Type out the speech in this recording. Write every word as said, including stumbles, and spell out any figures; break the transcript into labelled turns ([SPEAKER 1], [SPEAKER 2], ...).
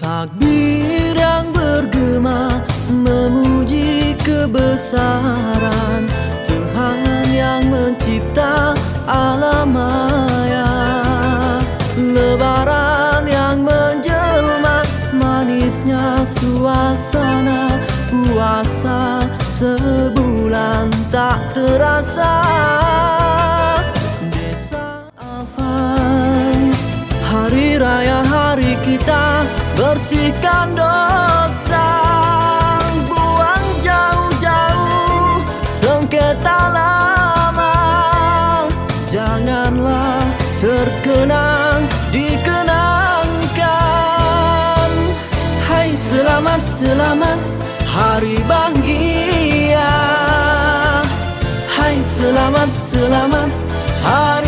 [SPEAKER 1] Takbir yang bergema memuji kebesaran Tuhan yang mencipta alam maya. Lebaran yang menjelma, manisnya suasana, puasa sebulan tak terasa. Desa Afan, hari raya hari kita, bersihkan dosa, buang jauh-jauh sengketa lama. Janganlah terkenang dikenangkan. Hai selamat selamat hari bahagia, hai selamat selamat hari